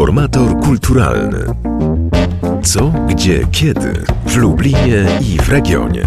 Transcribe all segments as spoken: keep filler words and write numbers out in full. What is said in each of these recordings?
Informator kulturalny. Co, gdzie, kiedy w Lublinie i w regionie.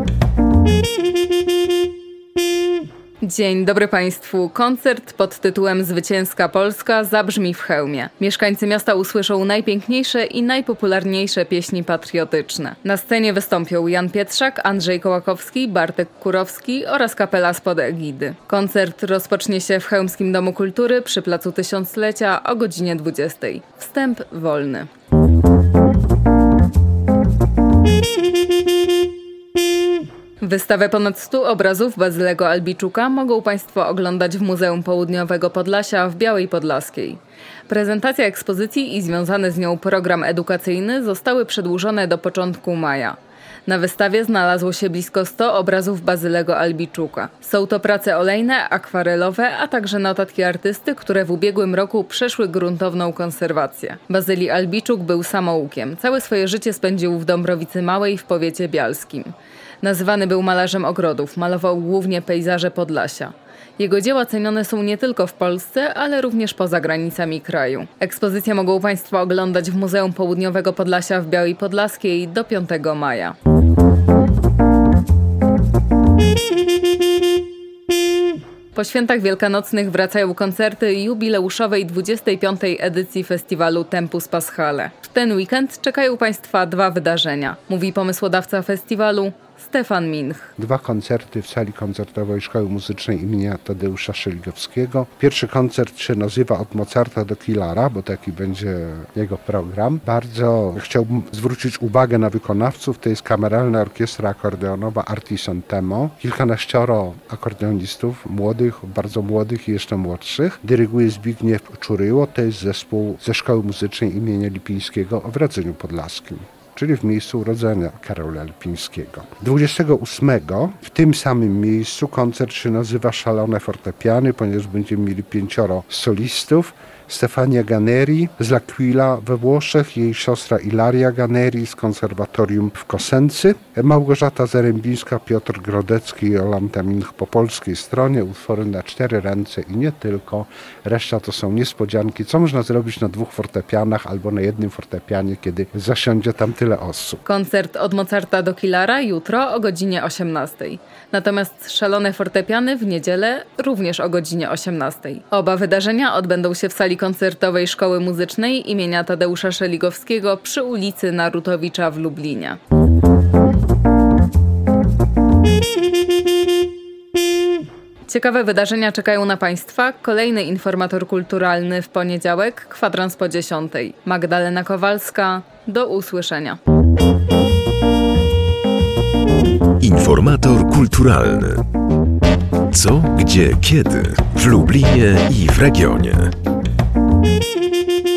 Dzień dobry Państwu. Koncert pod tytułem Zwycięska Polska zabrzmi w Chełmie. Mieszkańcy miasta usłyszą najpiękniejsze i najpopularniejsze pieśni patriotyczne. Na scenie wystąpią Jan Pietrzak, Andrzej Kołakowski, Bartek Kurowski oraz kapela spod egidy. Koncert rozpocznie się w Chełmskim Domu Kultury przy Placu Tysiąclecia o godzinie dwudziestej. Wstęp wolny. Wystawę ponad stu obrazów Bazylego Albiczuka mogą Państwo oglądać w Muzeum Południowego Podlasia w Białej Podlaskiej. Prezentacja ekspozycji i związany z nią program edukacyjny zostały przedłużone do początku maja. Na wystawie znalazło się blisko sto obrazów Bazylego Albiczuka. Są to prace olejne, akwarelowe, a także notatki artysty, które w ubiegłym roku przeszły gruntowną konserwację. Bazyli Albiczuk był samoukiem. Całe swoje życie spędził w Dąbrowicy Małej w powiecie bialskim. Nazywany był malarzem ogrodów, malował głównie pejzaże Podlasia. Jego dzieła cenione są nie tylko w Polsce, ale również poza granicami kraju. Ekspozycję mogą Państwo oglądać w Muzeum Południowego Podlasia w Białej Podlaskiej do piątego maja. Po świętach wielkanocnych wracają koncerty jubileuszowej dwudziestej piątej edycji festiwalu Tempus Paschale. W ten weekend czekają Państwa dwa wydarzenia, mówi pomysłodawca festiwalu Stefan Minch. Dwa koncerty w sali koncertowej Szkoły Muzycznej imienia Tadeusza Szeligowskiego. Pierwszy koncert się nazywa Od Mozarta do Kilara, bo taki będzie jego program. Bardzo chciałbym zwrócić uwagę na wykonawców. To jest Kameralna Orkiestra Akordeonowa Artisan Temo. Kilkanaścioro akordeonistów, młodych, bardzo młodych i jeszcze młodszych. Dyryguje Zbigniew Czuryło. To jest zespół ze Szkoły Muzycznej imienia Lipińskiego w Radzeniu Podlaskim, czyli w miejscu urodzenia Karola Lipińskiego. dwudziestego ósmego w tym samym miejscu koncert się nazywa Szalone Fortepiany, ponieważ będziemy mieli pięcioro solistów. Stefania Ganeri z L'Aquila we Włoszech, jej siostra Ilaria Ganeri z konserwatorium w Kosency, Małgorzata Zarębińska, Piotr Grodecki i Jolanta Minch po polskiej stronie, utwory na cztery ręce i nie tylko. Reszta to są niespodzianki, co można zrobić na dwóch fortepianach albo na jednym fortepianie, kiedy zasiądzie tam tyle osób. Koncert Od Mozarta do Kilara jutro o godzinie osiemnastej. Natomiast Szalone Fortepiany w niedzielę również o godzinie osiemnastej. Oba wydarzenia odbędą się w sali koncertowej Szkoły Muzycznej imienia Tadeusza Szeligowskiego przy ulicy Narutowicza w Lublinie. Ciekawe wydarzenia czekają na Państwa. Kolejny informator kulturalny w poniedziałek, kwadrans po dziesiątej. Magdalena Kowalska, do usłyszenia. Informator kulturalny. Co, gdzie, kiedy w Lublinie i w regionie.